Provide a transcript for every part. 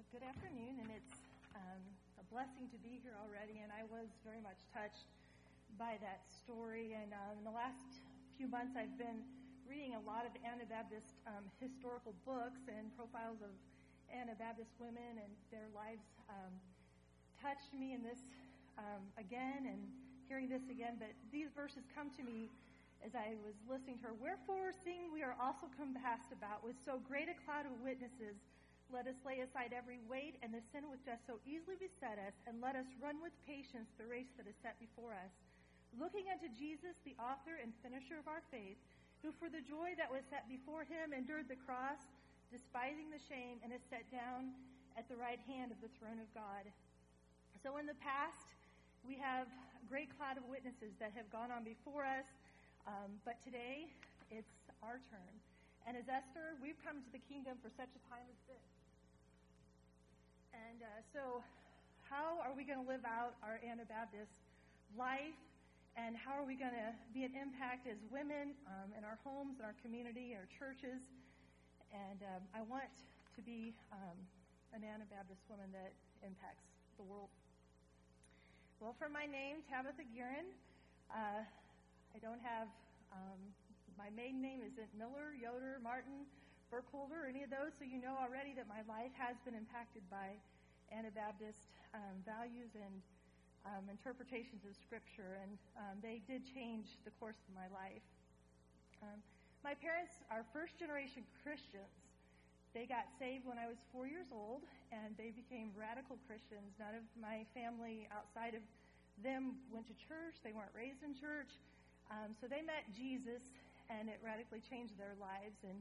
Good afternoon, and it's a blessing to be here already, and I was very much touched by that story. And in the last few months, I've been reading a lot of Anabaptist historical books and profiles of Anabaptist women, and their lives touched me in this again, and hearing this again. But these verses come to me as I was listening to her. Wherefore, seeing we are also compassed about with so great a cloud of witnesses, let us lay aside every weight and the sin which does so easily beset us, and let us run with patience the race that is set before us, looking unto Jesus, the author and finisher of our faith, who for the joy that was set before him endured the cross, despising the shame, and is set down at the right hand of the throne of God. So in the past, we have a great cloud of witnesses that have gone on before us, but today it's our turn. And as Esther, we've come to the kingdom for such a time as this. And so how are we going to live out our Anabaptist life, and how are we going to be an impact as women in our homes, in our community, our churches? And I want to be an Anabaptist woman that impacts the world. Well, for my name, Tabitha Guerin, I don't have, my maiden name isn't Miller, Yoder, Martin, Burkholder, or any of those, so you know already that my life has been impacted by Anabaptist values and interpretations of Scripture, and they did change the course of my life. My parents are first-generation Christians. They got saved when I was 4 years old, and they became radical Christians. None of my family outside of them went to church. They weren't raised in church. So they met Jesus, and it radically changed their lives. And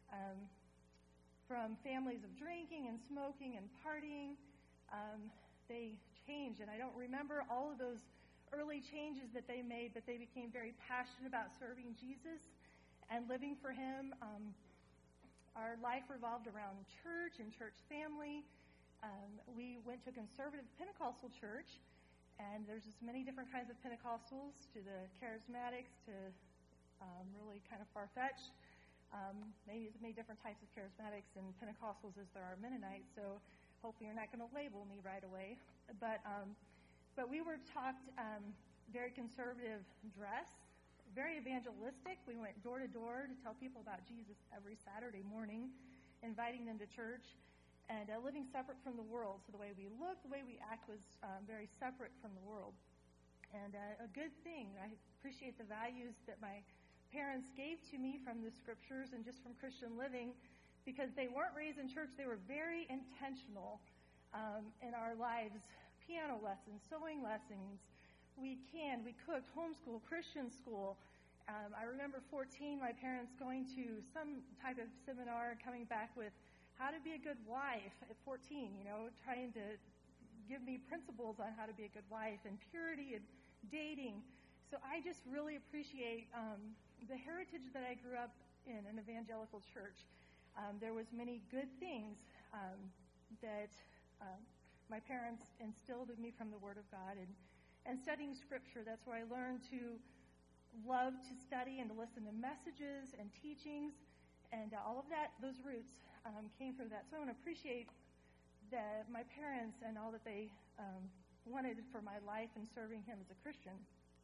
from families of drinking and smoking and partying, they changed. And I don't remember all of those early changes that they made, but they became very passionate about serving Jesus and living for him. Our life revolved around church and church family. We went to a conservative Pentecostal church, and there's just many different kinds of Pentecostals, to the charismatics, to really kind of far-fetched. Maybe as many different types of charismatics and Pentecostals as there are Mennonites, so hopefully you're not going to label me right away. But we were taught very conservative dress, very evangelistic. We went door to door to tell people about Jesus every Saturday morning, inviting them to church, and living separate from the world. So the way we look, the way we act was very separate from the world. And a good thing. I appreciate the values that my parents gave to me from the Scriptures and just from Christian living, because they weren't raised in church. They were very intentional in our lives. Piano lessons, sewing lessons. We cooked, homeschool, Christian school. I remember 14, my parents going to some type of seminar, coming back with how to be a good wife at 14, trying to give me principles on how to be a good wife, and purity and dating. So I just really appreciate the heritage that I grew up in an evangelical church. There was many good things that my parents instilled in me from the Word of God, and studying Scripture. That's where I learned to love to study and to listen to messages and teachings, and all of that, those roots came from that. So I want to appreciate my parents and all that they wanted for my life and serving him as a Christian.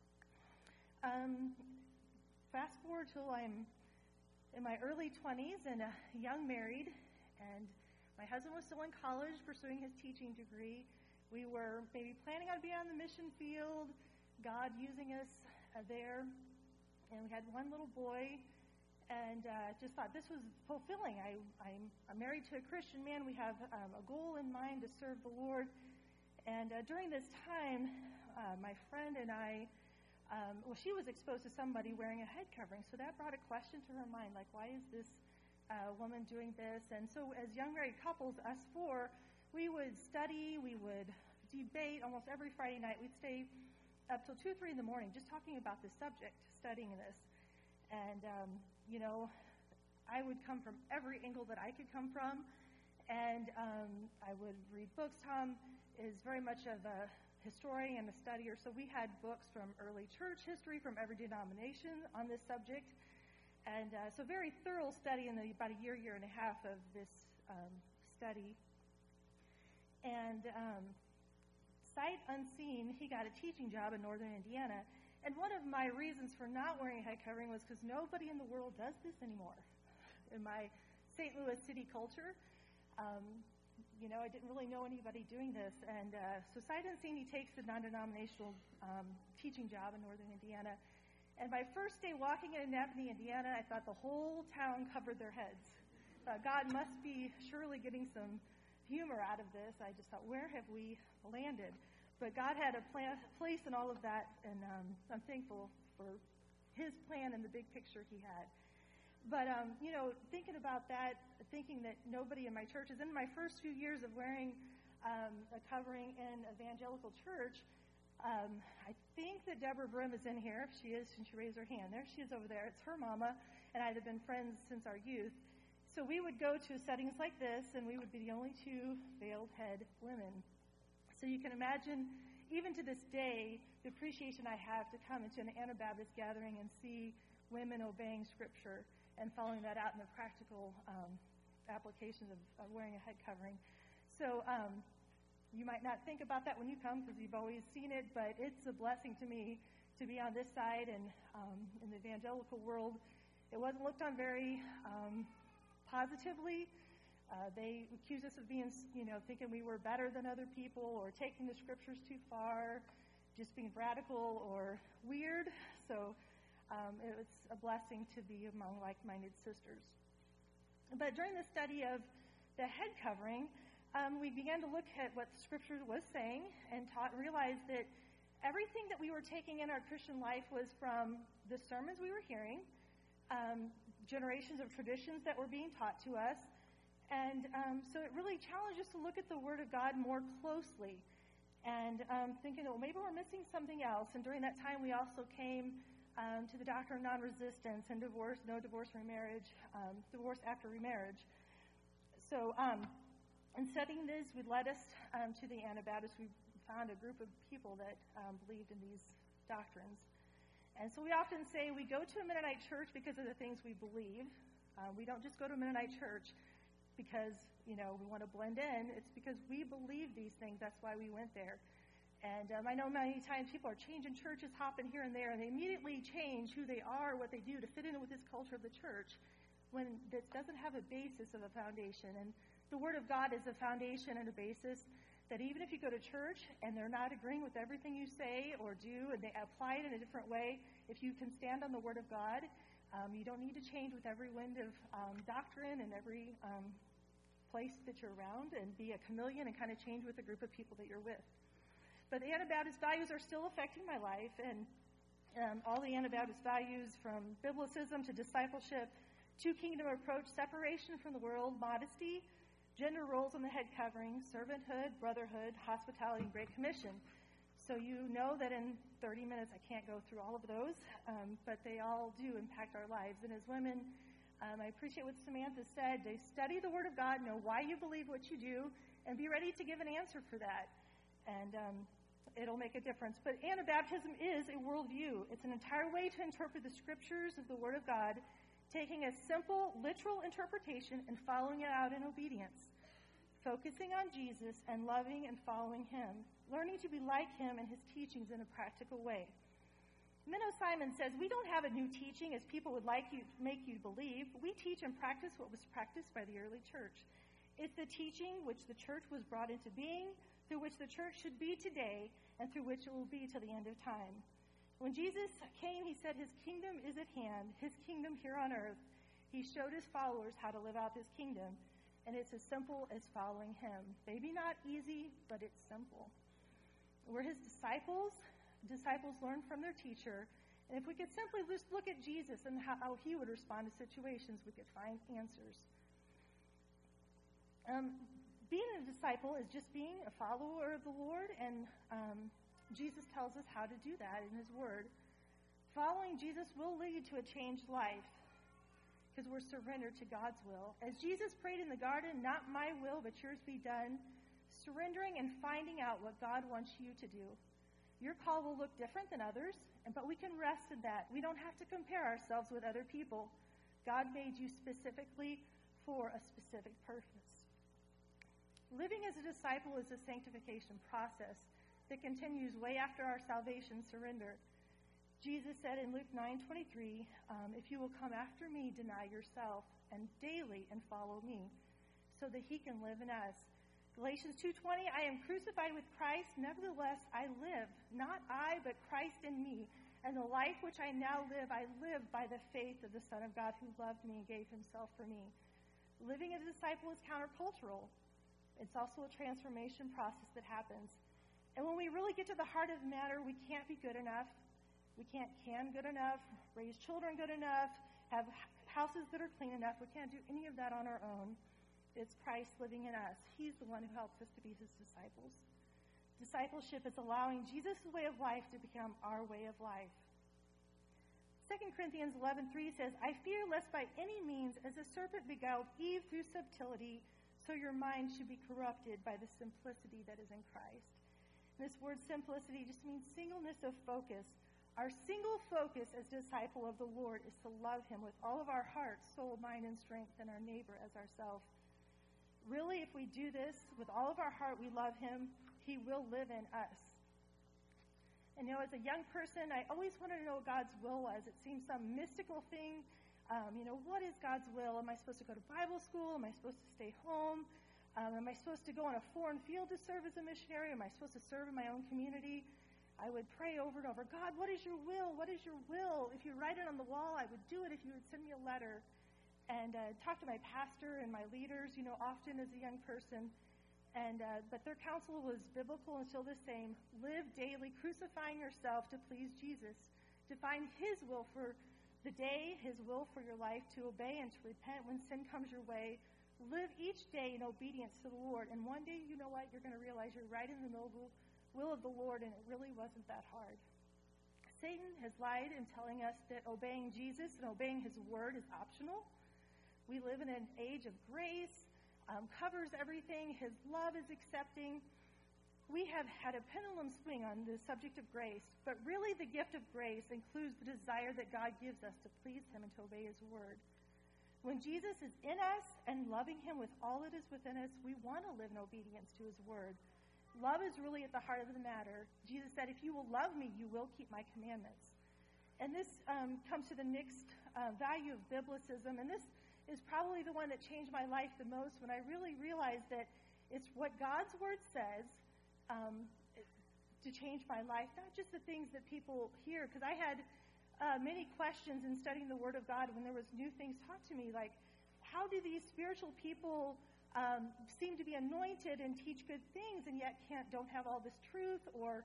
Fast forward till I'm in my early 20s and young married, and my husband was still in college pursuing his teaching degree. We were maybe planning on being on the mission field, God using us there, and we had one little boy, and just thought this was fulfilling. I'm married to a Christian man. We have a goal in mind to serve the Lord. And during this time, my friend and I, she was exposed to somebody wearing a head covering, so that brought a question to her mind, like, why is this woman doing this? And so as young married couples, us four, we would study, we would debate almost every Friday night. We'd stay up till 2 or 3 in the morning just talking about this subject, studying this. And, I would come from every angle that I could come from, and I would read books. Tom is very much of a historian and a studier, so we had books from early church history from every denomination on this subject. And so very thorough study in about a year and a half of this study. And sight unseen, he got a teaching job in northern Indiana. And one of my reasons for not wearing a head covering was because nobody in the world does this anymore. In my St. Louis city culture, I didn't really know anybody doing this. And so sight unseen, he takes the non-denominational teaching job in northern Indiana. And my first day walking in Annapolis, Indiana, I thought the whole town covered their heads. God must be surely getting some humor out of this. I just thought, where have we landed? But God had a place in all of that, and I'm thankful for his plan and the big picture he had. But, thinking about that, thinking that nobody in my church is in my first few years of wearing a covering in evangelical church, I think that Deborah Brim is in here. If she is, she raise her hand. There she is over there. It's her mama, and I have been friends since our youth. So we would go to settings like this, and we would be the only two veiled head women. So you can imagine, even to this day, the appreciation I have to come into an Anabaptist gathering and see women obeying Scripture and following that out in the practical applications of wearing a head covering. So you might not think about that when you come because you've always seen it, but it's a blessing to me to be on this side. And in the evangelical world, it wasn't looked on very positively. They accused us of being, thinking we were better than other people or taking the Scriptures too far, just being radical or weird. So it was a blessing to be among like-minded sisters. But during the study of the head covering, we began to look at what the Scripture was saying and realized that everything that we were taking in our Christian life was from the sermons we were hearing, generations of traditions that were being taught to us. And so it really challenged us to look at the Word of God more closely and thinking, well, maybe we're missing something else. And during that time, we also came to the doctrine of non-resistance and divorce, no divorce remarriage, divorce after remarriage. So in studying this, we led us to the Anabaptists. We found a group of people that believed in these doctrines. And so we often say we go to a Mennonite church because of the things we believe. We don't just go to a Mennonite church because, we want to blend in. It's because we believe these things. That's why we went there. And I know many times people are changing churches, hopping here and there, and they immediately change who they are, what they do to fit in with this culture of the church when this doesn't have a basis of a foundation. And the Word of God is a foundation and a basis that even if you go to church and they're not agreeing with everything you say or do, and they apply it in a different way, if you can stand on the Word of God, you don't need to change with every wind of doctrine and every place that you're around and be a chameleon and kind of change with the group of people that you're with. But the Anabaptist values are still affecting my life, and all the Anabaptist values from biblicism to discipleship, two-kingdom approach, separation from the world, modesty, gender roles on the head covering, servanthood, brotherhood, hospitality, and Great Commission. So you know that in 30 minutes I can't go through all of those, but they all do impact our lives. And as women, I appreciate what Samantha said. They study the Word of God, know why you believe what you do, and be ready to give an answer for that. And it'll make a difference. But Anabaptism is a worldview. It's an entire way to interpret the Scriptures of the Word of God, taking a simple, literal interpretation and following it out in obedience, focusing on Jesus and loving and following Him, learning to be like Him and His teachings in a practical way. Menno Simon says, we don't have a new teaching as people would make you believe. We teach and practice what was practiced by the early church. It's the teaching which the church was brought into being, through which the church should be today, and through which it will be till the end of time. When Jesus came, He said His kingdom is at hand, His kingdom here on earth. He showed His followers how to live out His kingdom, and it's as simple as following Him. Maybe not easy, but it's simple. We're His disciples. Disciples learn from their teacher, and if we could simply just look at Jesus and how He would respond to situations, we could find answers. Being a disciple is just being a follower of the Lord, and Jesus tells us how to do that in His Word. Following Jesus will lead to a changed life because we're surrendered to God's will. As Jesus prayed in the garden, not my will, but yours be done, surrendering and finding out what God wants you to do. Your call will look different than others, but we can rest in that. We don't have to compare ourselves with other people. God made you specifically for a specific purpose. Living living as a disciple is a sanctification process that continues way after our salvation surrender. Jesus said in Luke 9:23, if you will come after me, deny yourself and daily and follow me, so that he can live in us. Galatians 2:20, I am crucified with Christ, nevertheless I live, not I, but Christ in me. And the life which I now live, I live by the faith of the Son of God who loved me and gave himself for me. Living as a disciple is countercultural. It's also a transformation process that happens. And when we really get to the heart of the matter, we can't be good enough. We can't can good enough, raise children good enough, have houses that are clean enough. We can't do any of that on our own. It's Christ living in us. He's the one who helps us to be his disciples. Discipleship is allowing Jesus' way of life to become our way of life. 2 Corinthians 11:3 says, I fear lest by any means, as the serpent beguiled Eve through subtlety, so your mind should be corrupted by the simplicity that is in Christ. And this word simplicity just means singleness of focus. Our single focus as disciple of the Lord is to love him with all of our heart, soul, mind, and strength, and our neighbor as ourselves. Really, if we do this with all of our heart, we love him, he will live in us. And as a young person, I always wanted to know what God's will was. It seemed some mystical thing. What is God's will? Am I supposed to go to Bible school? Am I supposed to stay home? Am I supposed to go on a foreign field to serve as a missionary? Am I supposed to serve in my own community? I would pray over and over, God, what is your will? What is your will? If you write it on the wall, I would do it. If you would send me a letter. And talk to my pastor and my leaders, often as a young person. But their counsel was biblical and still the same. Live daily, crucifying yourself to please Jesus, to find his will for the day, his will for your life, to obey and to repent when sin comes your way. Live each day in obedience to the Lord. And one day, you know what? You're going to realize you're right in the will of the Lord, and it really wasn't that hard. Satan has lied in telling us that obeying Jesus and obeying his word is optional. We live in an age of grace, covers everything. His love is accepting. We have had a pendulum swing on the subject of grace, but really the gift of grace includes the desire that God gives us to please him and to obey his word. When Jesus is in us and loving him with all that is within us, we want to live in obedience to his word. Love is really at the heart of the matter. Jesus said, if you will love me, you will keep my commandments. And this comes to the next value of biblicism, and this is probably the one that changed my life the most when I really realized that it's what God's word says to change my life, not just the things that people hear. Because I had many questions in studying the word of God when there was new things taught to me, like how do these spiritual people seem to be anointed and teach good things and yet don't have all this truth?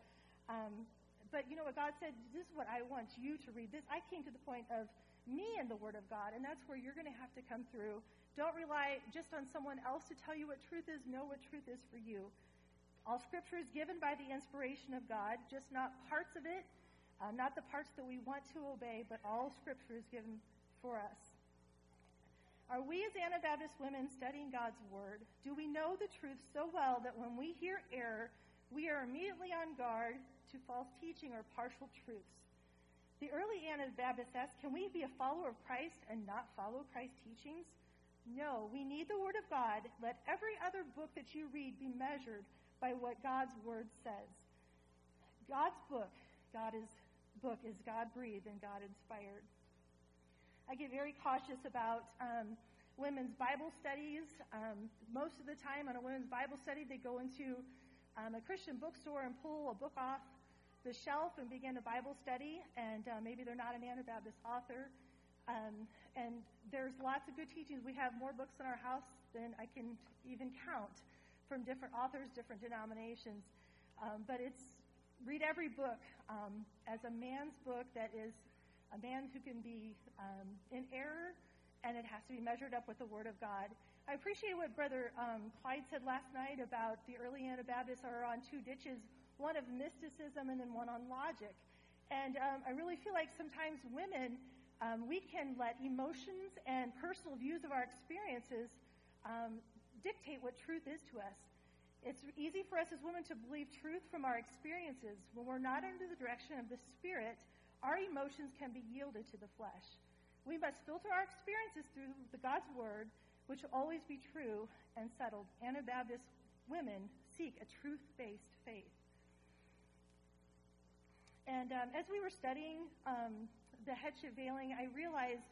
But what God said, this is what I want you to read. I came to the point of me and the Word of God, and that's where you're going to have to come through. Don't rely just on someone else to tell you what truth is. Know what truth is for you. All Scripture is given by the inspiration of God, just not parts of it, not the parts that we want to obey, but all Scripture is given for us. Are we as Anabaptist women studying God's Word? Do we know the truth so well that when we hear error, we are immediately on guard to false teaching or partial truths? The early Anabaptists asked, can we be a follower of Christ and not follow Christ's teachings? No, we need the Word of God. Let every other book that you read be measured by what God's Word says. God's book, is God-breathed and God-inspired. I get very cautious about women's Bible studies. Most of the time on a women's Bible study, they go into a Christian bookstore and pull a book off the shelf and begin a Bible study, and maybe they're not an Anabaptist author. And there's lots of good teachings. We have more books in our house than I can even count from different authors, different denominations. But read every book as a man's book that is a man who can be in error, and it has to be measured up with the Word of God. I appreciate what Brother Clyde said last night about the early Anabaptists are on two ditches, one of mysticism and then one on logic. And I really feel like sometimes women, we can let emotions and personal views of our experiences dictate what truth is to us. It's easy for us as women to believe truth from our experiences. When we're not under the direction of the Spirit, our emotions can be yielded to the flesh. We must filter our experiences through God's Word, which will always be true and settled. Anabaptists women seek a truth-based faith. And as we were studying the headship veiling, I realized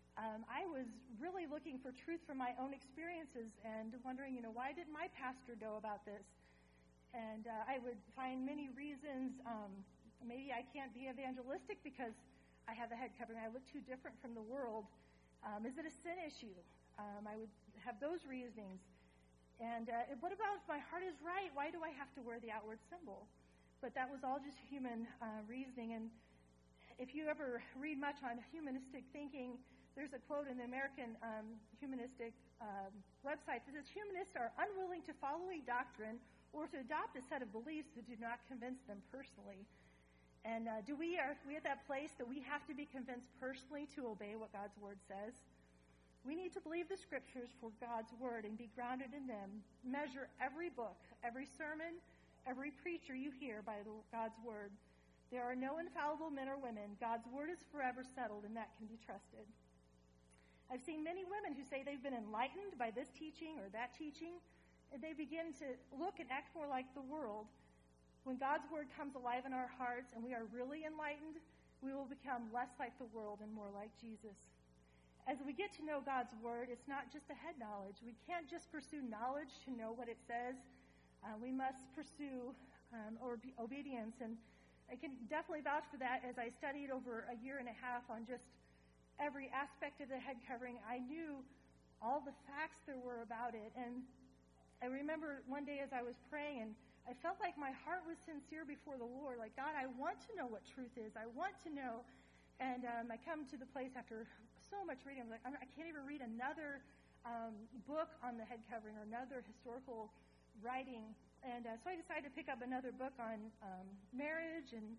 I was really looking for truth from my own experiences and wondering, why didn't my pastor know about this? And I would find many reasons. Maybe I can't be evangelistic because I have a head covering. I look too different from the world. Is it a sin issue? I would have those reasonings. And what about if my heart is right? Why do I have to wear the outward symbol? But that was all just human reasoning. And if you ever read much on humanistic thinking, there's a quote in the American humanistic website that says, humanists are unwilling to follow a doctrine or to adopt a set of beliefs that do not convince them personally. And are we at that place that we have to be convinced personally to obey what God's Word says? We need to believe the Scriptures for God's Word and be grounded in them. Measure every book, every sermon, every preacher you hear by God's Word. There are no infallible men or women. God's Word is forever settled, and that can be trusted. I've seen many women who say they've been enlightened by this teaching or that teaching, and they begin to look and act more like the world. When God's Word comes alive in our hearts and we are really enlightened, we will become less like the world and more like Jesus. As we get to know God's Word, it's not just a head knowledge. We can't just pursue knowledge to know what it says. We must pursue obedience. And I can definitely vouch for that. As I studied over a year and a half on just every aspect of the head covering, I knew all the facts there were about it. And I remember one day as I was praying, and I felt like my heart was sincere before the Lord. Like, God, I want to know what truth is. I want to know. And I come to the place after so much reading, I'm like, I can't even read another book on the head covering or another historical writing. And so I decided to pick up another book on marriage and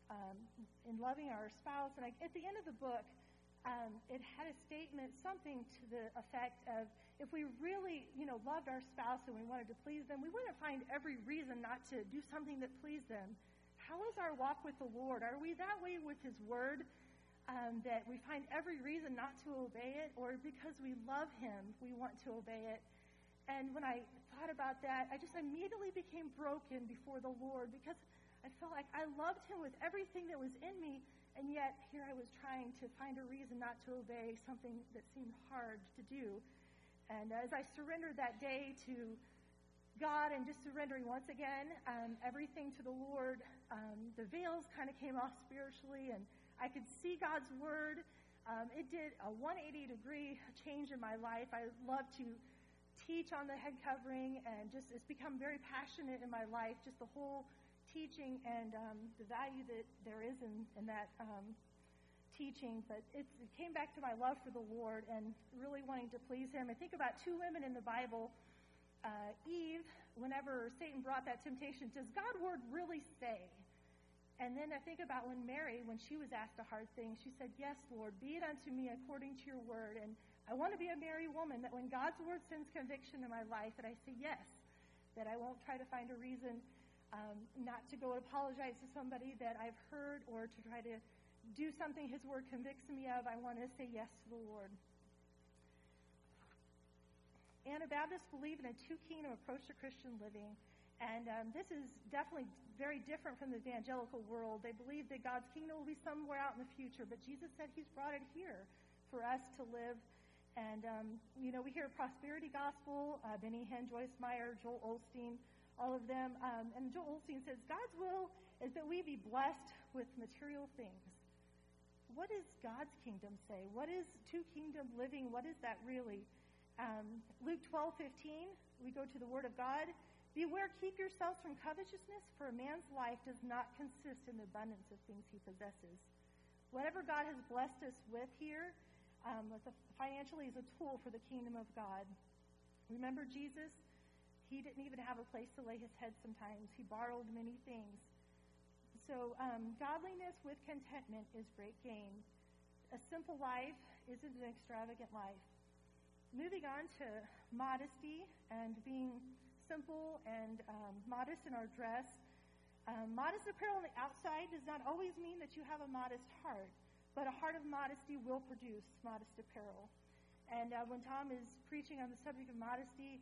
in loving our spouse. And at the end of the book, it had a statement, something to the effect of, if we really, loved our spouse and we wanted to please them, we wouldn't find every reason not to do something that pleased them. How is our walk with the Lord? Are we that way with His Word, that we find every reason not to obey it, or because we love Him, we want to obey it? And when I thought about that, I just immediately became broken before the Lord, because I felt like I loved Him with everything that was in me, and yet here I was trying to find a reason not to obey something that seemed hard to do. And as I surrendered that day to God and just surrendering once again everything to the Lord, the veils kind of came off spiritually, and I could see God's Word. It did a 180-degree change in my life. I love to teach on the head covering, and just it's become very passionate in my life, just the whole teaching and the value that there is in that teaching. But it came back to my love for the Lord and really wanting to please Him. I think about two women in the Bible. Eve, whenever Satan brought that temptation, does God's Word really say? And then I think about when Mary, when she was asked a hard thing, she said, yes, Lord, be it unto me according to your word. And I want to be a Mary woman, that when God's Word sends conviction in my life, that I say yes, that I won't try to find a reason not to go apologize to somebody that I've heard, or to try to do something His Word convicts me of. I want to say yes to the Lord. Anabaptists believe in a two-kingdom approach to Christian living, and this is definitely very different from the evangelical world. They believe that God's kingdom will be somewhere out in the future, but Jesus said He's brought it here for us to live. And, we hear prosperity gospel, Benny Hinn, Joyce Meyer, Joel Osteen, all of them. And Joel Osteen says, God's will is that we be blessed with material things. What does God's kingdom say? What is two-kingdom living? What is that really? Luke 12:15, we go to the Word of God. Beware, keep yourselves from covetousness, for a man's life does not consist in the abundance of things he possesses. Whatever God has blessed us with here, financially, is a tool for the kingdom of God. Remember Jesus? He didn't even have a place to lay his head sometimes. He borrowed many things. So godliness with contentment is great gain. A simple life isn't an extravagant life. Moving on to modesty and being simple and modest in our dress. Modest apparel on the outside does not always mean that you have a modest heart, but a heart of modesty will produce modest apparel. And when Tom is preaching on the subject of modesty,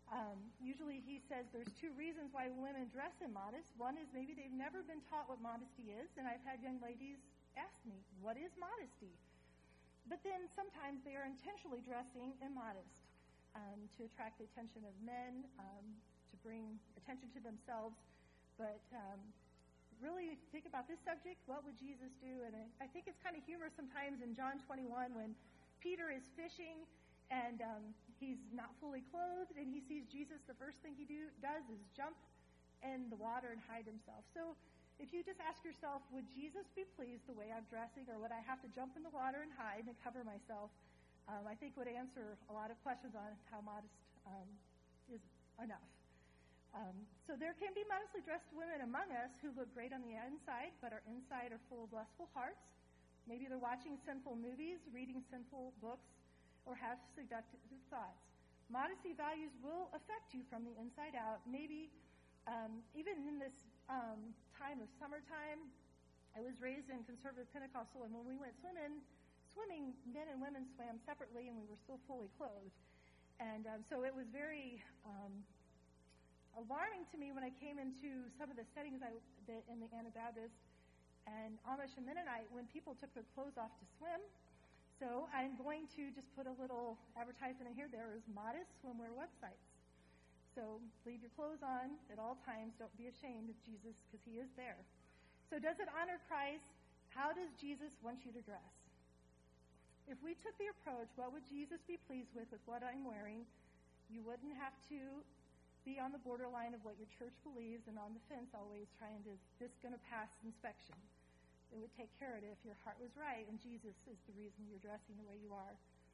Usually he says there's two reasons why women dress immodest. One is maybe they've never been taught what modesty is, and I've had young ladies ask me, what is modesty? But then sometimes they are intentionally dressing immodest to attract the attention of men, to bring attention to themselves. But really think about this subject, what would Jesus do? And I think it's kind of humorous sometimes in John 21 when Peter is fishing and he's not fully clothed and he sees Jesus. The first thing he does is jump in the water and hide himself. So if you just ask yourself, would Jesus be pleased the way I'm dressing, or would I have to jump in the water and hide and cover myself? I think would answer a lot of questions on how modest is enough. So there can be modestly dressed women among us who look great on the inside, but our inside are full of lustful hearts. Maybe they're watching sinful movies, reading sinful books, or have seductive thoughts. Modesty values will affect you from the inside out. Maybe even in this time of summertime, I was raised in conservative Pentecostal, and when we went swimming, men and women swam separately, and we were still fully clothed. And so it was very alarming to me when I came into some of the settings in the Anabaptist and Amish and Mennonite when people took their clothes off to swim. So I'm going to just put a little advertisement in here. There is modest swimwear websites. So leave your clothes on at all times. Don't be ashamed of Jesus because he is there. So does it honor Christ? How does Jesus want you to dress? If we took the approach, what would Jesus be pleased with what I'm wearing, you wouldn't have to be on the borderline of what your church believes and on the fence always trying to, is this going to pass inspection? It would take care of it if your heart was right, and Jesus is the reason you're dressing the way you are.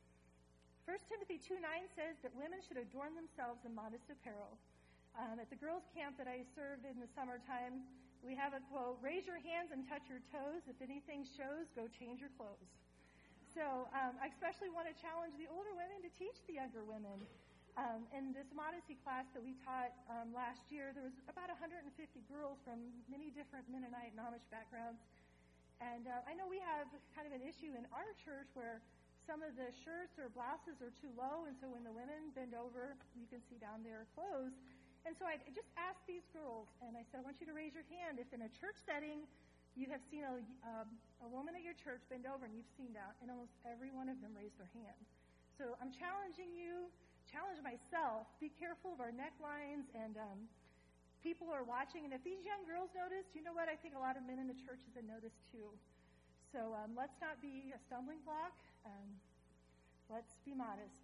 1 Timothy 2:9 says that women should adorn themselves in modest apparel. At the girls' camp that I served in the summertime, we have a quote, raise your hands and touch your toes. If anything shows, go change your clothes. So I especially want to challenge the older women to teach the younger women. In this modesty class that we taught last year, there was about 150 girls from many different Mennonite and Amish backgrounds. And I know we have kind of an issue in our church where some of the shirts or blouses are too low, and so when the women bend over, you can see down their clothes. And so I just asked these girls, and I said, I want you to raise your hand if in a church setting you have seen a woman at your church bend over and you've seen down, and almost every one of them raised their hand. So I'm challenging you, challenge myself, be careful of our necklines, and people are watching, and if these young girls notice, you know what, I think a lot of men in the churches have noticed too. So let's not be a stumbling block. Let's be modest.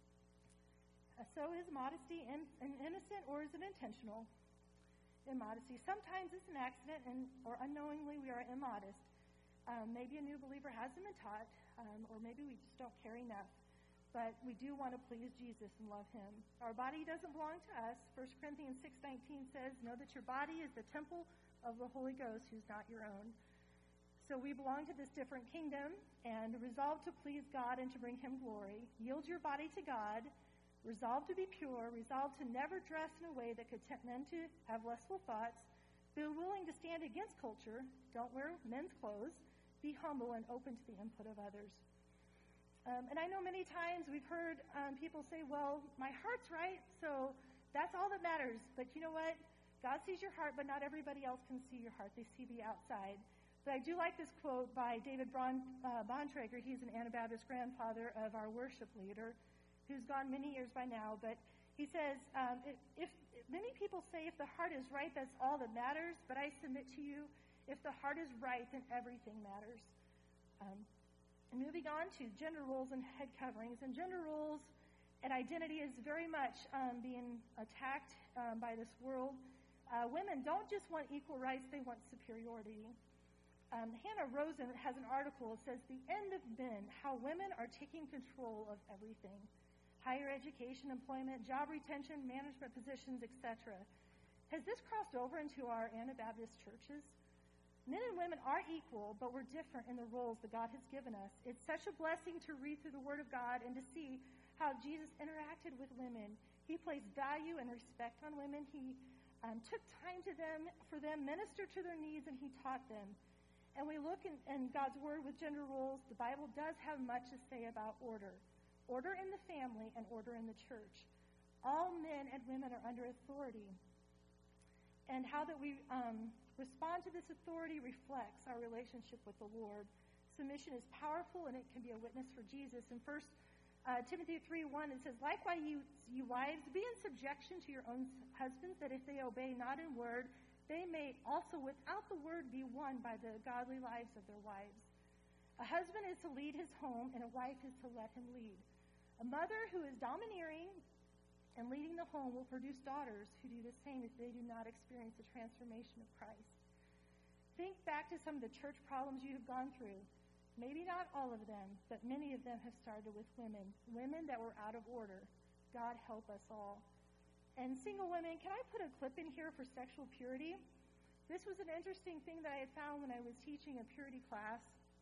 So is modesty innocent or is it intentional? Immodesty. Sometimes it's an accident or unknowingly we are immodest. Maybe a new believer hasn't been taught, or maybe we just don't care enough. But we do want to please Jesus and love him. Our body doesn't belong to us. 1 Corinthians 6:19 says, know that your body is the temple of the Holy Ghost who's not your own. So we belong to this different kingdom and resolve to please God and to bring him glory. Yield your body to God. Resolve to be pure. Resolve to never dress in a way that could tempt men to have lustful thoughts. Be willing to stand against culture. Don't wear men's clothes. Be humble and open to the input of others. And I know many times we've heard people say, well, my heart's right, so that's all that matters. But you know what? God sees your heart, but not everybody else can see your heart. They see the outside. But I do like this quote by David Bontrager. He's an Anabaptist grandfather of our worship leader, who's gone many years by now. But he says, if many people say if the heart is right, that's all that matters. But I submit to you, if the heart is right, then everything matters. Moving on to gender roles and head coverings. And gender roles and identity is very much being attacked by this world. Women don't just want equal rights, they want superiority. Hannah Rosen has an article that says, The End of Men, How Women Are Taking Control of Everything. Higher education, employment, job retention, management positions, etc. Has this crossed over into our Anabaptist churches? Men and women are equal, but we're different in the roles that God has given us. It's such a blessing to read through the Word of God and to see how Jesus interacted with women. He placed value and respect on women. He took time for them, ministered to their needs, and he taught them. And we look in God's Word with gender roles. The Bible does have much to say about order. Order in the family and order in the church. All men and women are under authority. And how that we respond to this authority reflects our relationship with the Lord. Submission is powerful, and it can be a witness for Jesus. In 1 Timothy 3:1, it says, "Likewise, you wives, be in subjection to your own husbands, that if they obey not in word, they may also without the word be won by the godly lives of their wives." A husband is to lead his home, and a wife is to let him lead. A mother who is domineering and leading the home will produce daughters who do the same if they do not experience the transformation of Christ. Think back to some of the church problems you have gone through. Maybe not all of them, but many of them have started with women that were out of order. God help us all. And single women, can I put a clip in here for sexual purity? This was an interesting thing that I had found when I was teaching a purity class.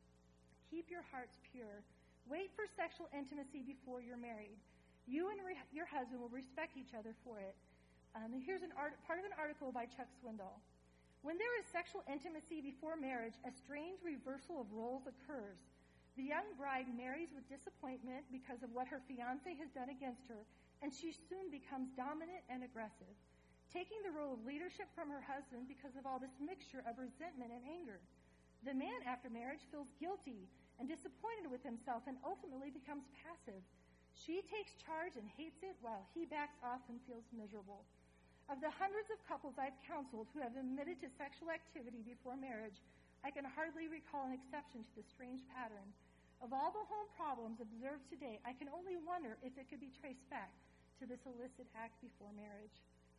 Keep your hearts pure. Wait for sexual intimacy before you're married. You and your husband will respect each other for it. Here's part of an article by Chuck Swindoll. When there is sexual intimacy before marriage, a strange reversal of roles occurs. The young bride marries with disappointment because of what her fiancé has done against her, and she soon becomes dominant and aggressive, taking the role of leadership from her husband because of all this mixture of resentment and anger. The man, after marriage, feels guilty and disappointed with himself and ultimately becomes passive. She takes charge and hates it, while he backs off and feels miserable. Of the hundreds of couples I've counseled who have admitted to sexual activity before marriage, I can hardly recall an exception to this strange pattern. Of all the home problems observed today, I can only wonder if it could be traced back to this illicit act before marriage.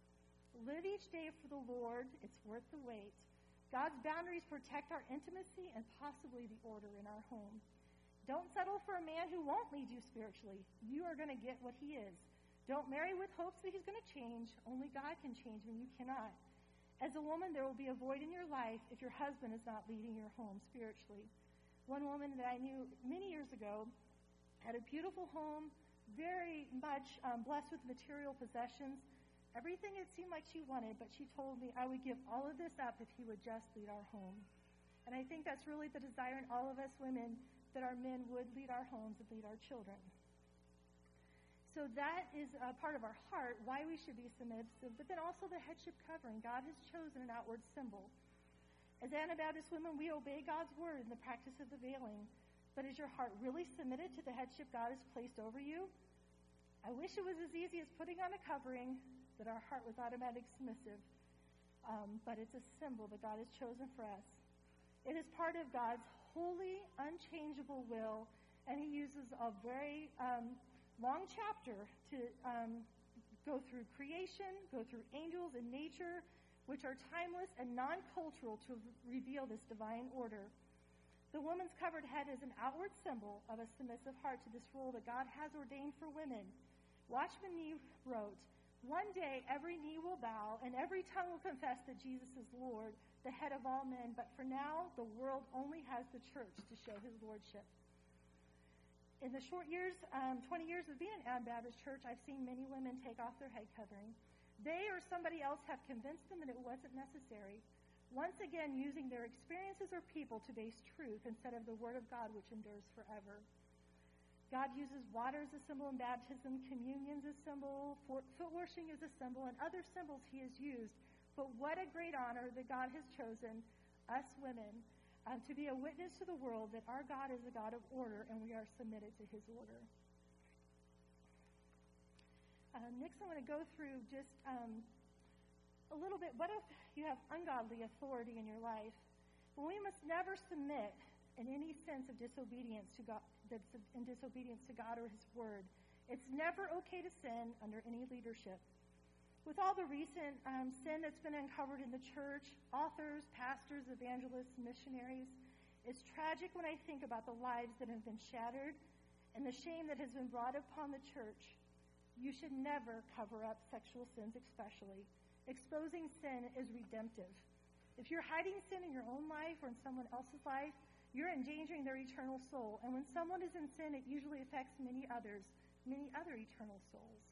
Live each day for the Lord. It's worth the wait. God's boundaries protect our intimacy and possibly the order in our home. Don't settle for a man who won't lead you spiritually. You are going to get what he is. Don't marry with hopes that he's going to change. Only God can change when you cannot. As a woman, there will be a void in your life if your husband is not leading your home spiritually. One woman that I knew many years ago had a beautiful home, very much blessed with material possessions, everything it seemed like she wanted, but she told me, "I would give all of this up if he would just lead our home." And I think that's really the desire in all of us women, that our men would lead our homes and lead our children. So that is a part of our heart, why we should be submissive, but then also the headship covering. God has chosen an outward symbol. As Anabaptist women, we obey God's word in the practice of the veiling. But is your heart really submitted to the headship God has placed over you? I wish it was as easy as putting on a covering, that our heart was automatically submissive. But it's a symbol that God has chosen for us. It is part of God's holy, unchangeable will, and he uses a very long chapter to go through creation, go through angels and nature, which are timeless and non-cultural, to reveal this divine order. The woman's covered head is an outward symbol of a submissive heart to this role that God has ordained for women. Watchman Nee wrote, "One day every knee will bow and every tongue will confess that Jesus is Lord, the head of all men, but for now the world only has the church to show his lordship." In the short years, 20 years of being at Anabaptist Church, I've seen many women take off their head covering. They or somebody else have convinced them that it wasn't necessary, once again using their experiences or people to base truth instead of the Word of God, which endures forever. God uses water as a symbol in baptism, communion as a symbol, foot washing as a symbol, and other symbols he has used. But what a great honor that God has chosen us women to be a witness to the world that our God is a God of order and we are submitted to his order. Next, I'm going to go through just a little bit. What if you have ungodly authority in your life? Well, we must never submit in any sense of disobedience to God, that's in disobedience to God or his word. It's never okay to sin under any leadership. With all the recent sin that's been uncovered in the church, authors, pastors, evangelists, missionaries, it's tragic when I think about the lives that have been shattered and the shame that has been brought upon the church. You should never cover up sexual sins, especially. Exposing sin is redemptive. If you're hiding sin in your own life or in someone else's life, you're endangering their eternal soul. And when someone is in sin, it usually affects many other eternal souls.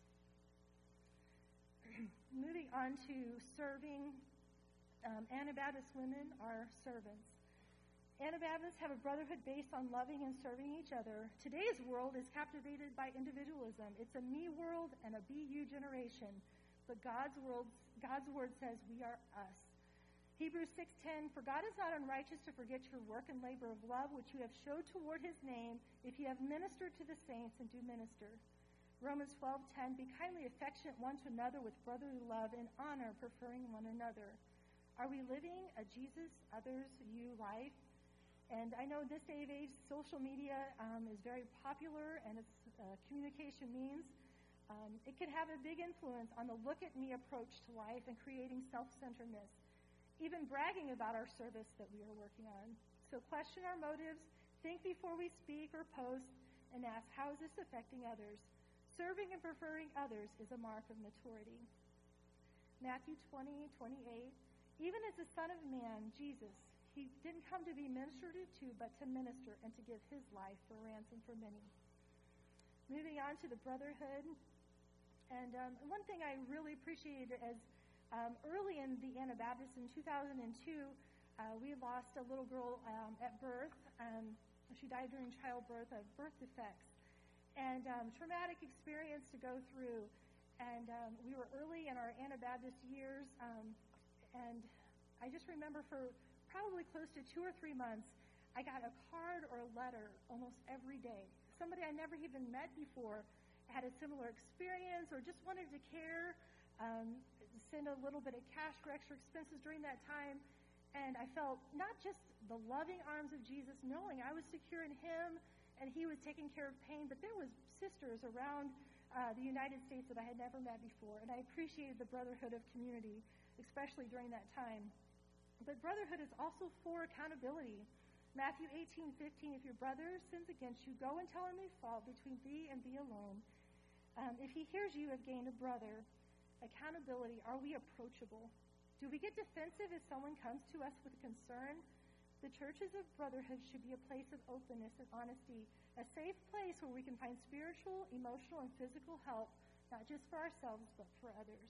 Moving on to serving, Anabaptist women are servants. Anabaptists have a brotherhood based on loving and serving each other. Today's world is captivated by individualism. It's a me world and a be you generation. But God's word says we are us. Hebrews 6:10, for God is not unrighteous to forget your work and labor of love, which you have showed toward his name, if you have ministered to the saints and do minister. Romans 12:10, be kindly affectionate one to another with brotherly love and honor, preferring one another. Are we living a Jesus, others, you life? And I know this day of age, social media is very popular, and its communication means it can have a big influence on the look-at-me approach to life and creating self-centeredness, even bragging about our service that we are working on. So question our motives, think before we speak or post, and ask, how is this affecting others? Serving and preferring others is a mark of maturity. Matthew 20:28, even as the Son of Man, Jesus, he didn't come to be ministered to, but to minister and to give his life for ransom for many. Moving on to the brotherhood. And one thing I really appreciated as early in the Anabaptists in 2002, we lost a little girl at birth. She died during childbirth of birth defects. And traumatic experience to go through. And we were early in our Anabaptist years. And I just remember for probably close to 2 or 3 months, I got a card or a letter almost every day. Somebody I never even met before had a similar experience or just wanted to care, send a little bit of cash for extra expenses during that time. And I felt not just the loving arms of Jesus, knowing I was secure in him and he was taking care of pain, but there was sisters around the United States that I had never met before. And I appreciated the brotherhood of community, especially during that time. But brotherhood is also for accountability. Matthew 18:15, if your brother sins against you, go and tell him his fault between thee and thee alone. If he hears you have gained a brother, accountability, are we approachable? Do we get defensive if someone comes to us with concern? The churches of brotherhood should be a place of openness and honesty, a safe place where we can find spiritual, emotional, and physical help, not just for ourselves, but for others.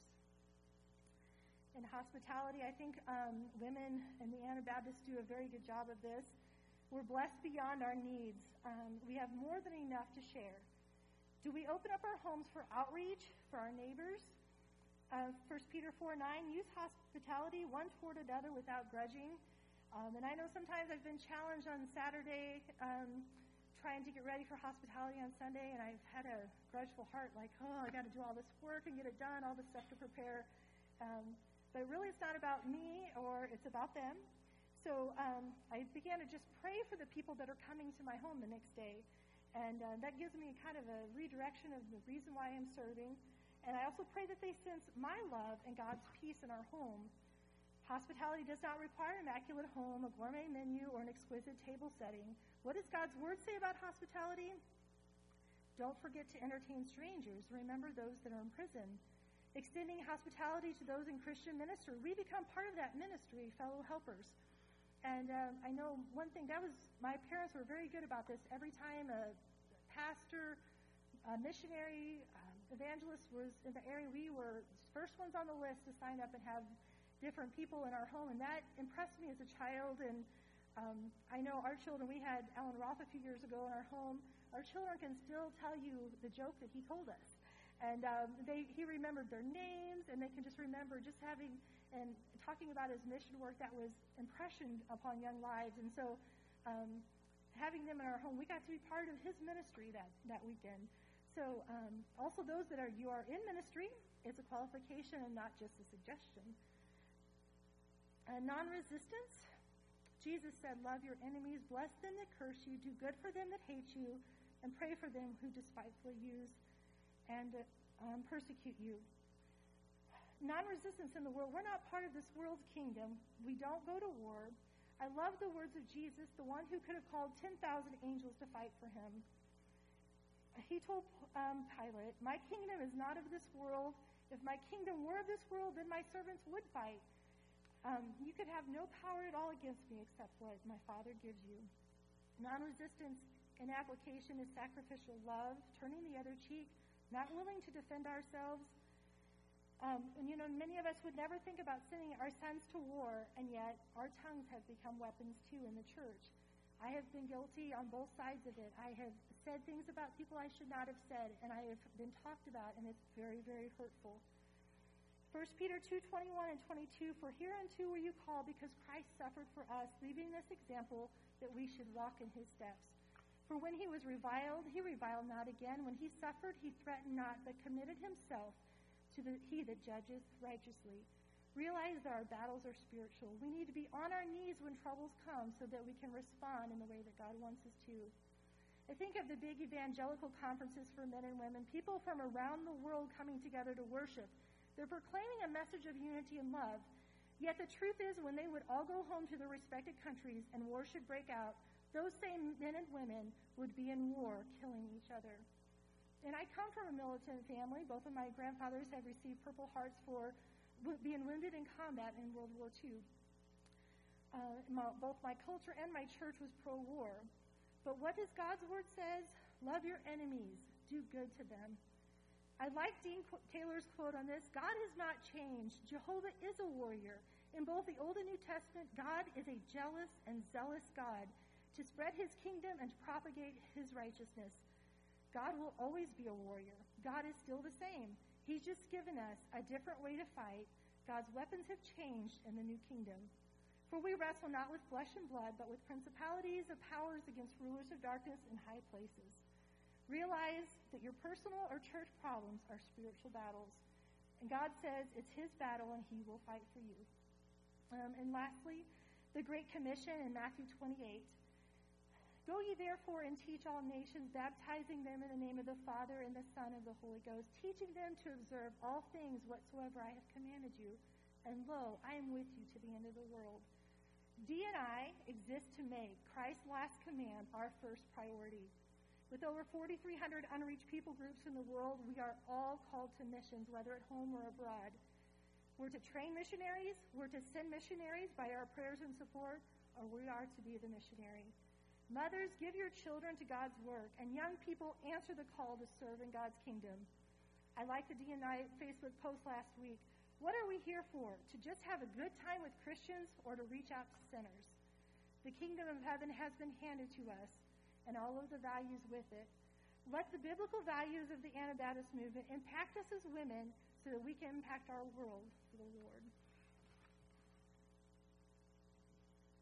In hospitality, I think women in the Anabaptists do a very good job of this. We're blessed beyond our needs. We have more than enough to share. Do we open up our homes for outreach, for our neighbors? 1 Peter 4:9, use hospitality one toward another without grudging. And I know sometimes I've been challenged on Saturday trying to get ready for hospitality on Sunday, and I've had a grudgeful heart, like, oh, I got to do all this work and get it done, all this stuff to prepare. But really it's not about me or it's about them. So I began to just pray for the people that are coming to my home the next day. And that gives me kind of a redirection of the reason why I'm serving. And I also pray that they sense my love and God's peace in our home. Hospitality does not require an immaculate home, a gourmet menu, or an exquisite table setting. What does God's word say about hospitality? Don't forget to entertain strangers. Remember those that are in prison. Extending hospitality to those in Christian ministry. We become part of that ministry, fellow helpers. And I know one thing, my parents were very good about this. Every time a pastor, a missionary, evangelist was in the area, we were first ones on the list to sign up and have different people in our home. And that impressed me as a child. And I know our children, we had Alan Roth a few years ago in our home. Our children can still tell you the joke that he told us. And he remembered their names, and they can just remember just having and talking about his mission work that was impressioned upon young lives. And so having them in our home, we got to be part of his ministry that weekend. So also those you are in ministry, it's a qualification and not just a suggestion. Non-resistance. Jesus said, love your enemies, bless them that curse you, do good for them that hate you, and pray for them who despitefully use and persecute you. Non-resistance in the world. We're not part of this world's kingdom. We don't go to war. I love the words of Jesus, the one who could have called 10,000 angels to fight for him. He told Pilate, my kingdom is not of this world. If my kingdom were of this world, then my servants would fight. You could have no power at all against me except what my Father gives you. Non-resistance in application is sacrificial love, turning the other cheek, not willing to defend ourselves. Many of us would never think about sending our sons to war, and yet our tongues have become weapons too in the church. I have been guilty on both sides of it. I have said things about people I should not have said, and I have been talked about, and it's very, very hurtful. 1 Peter 2:21 and 22, "For hereunto were you called, because Christ suffered for us, leaving this example that we should walk in his steps. For when he was reviled, he reviled not again. When he suffered, he threatened not, but committed himself to he that judgeth righteously." Realize that our battles are spiritual. We need to be on our knees when troubles come so that we can respond in the way that God wants us to. I think of the big evangelical conferences for men and women, people from around the world coming together to worship. They're proclaiming a message of unity and love. Yet the truth is, when they would all go home to their respective countries and war should break out, those same men and women would be in war, killing each other. And I come from a militant family. Both of my grandfathers have received Purple Hearts for being wounded in combat in World War II. Both my culture and my church was pro-war. But what does God's word says? Love your enemies. Do good to them. I like Dean Taylor's quote on this. God has not changed. Jehovah is a warrior. In both the Old and New Testament, God is a jealous and zealous God to spread his kingdom and to propagate his righteousness. God will always be a warrior. God is still the same. He's just given us a different way to fight. God's weapons have changed in the new kingdom. For we wrestle not with flesh and blood, but with principalities and powers against rulers of darkness in high places. Realize that your personal or church problems are spiritual battles. And God says it's his battle and he will fight for you. And lastly, the Great Commission in Matthew 28. "Go ye therefore and teach all nations, baptizing them in the name of the Father and the Son and the Holy Ghost, teaching them to observe all things whatsoever I have commanded you. And lo, I am with you to the end of the world." D&I exist to make Christ's last command our first priority. With over 4,300 unreached people groups in the world, we are all called to missions, whether at home or abroad. We're to train missionaries, we're to send missionaries by our prayers and support, or we are to be the missionary. Mothers, give your children to God's work, and young people answer the call to serve in God's kingdom. I liked the D&I Facebook post last week. What are we here for? To just have a good time with Christians or to reach out to sinners? The kingdom of heaven has been handed to us, and all of the values with it. Let the biblical values of the Anabaptist movement impact us as women so that we can impact our world for the Lord.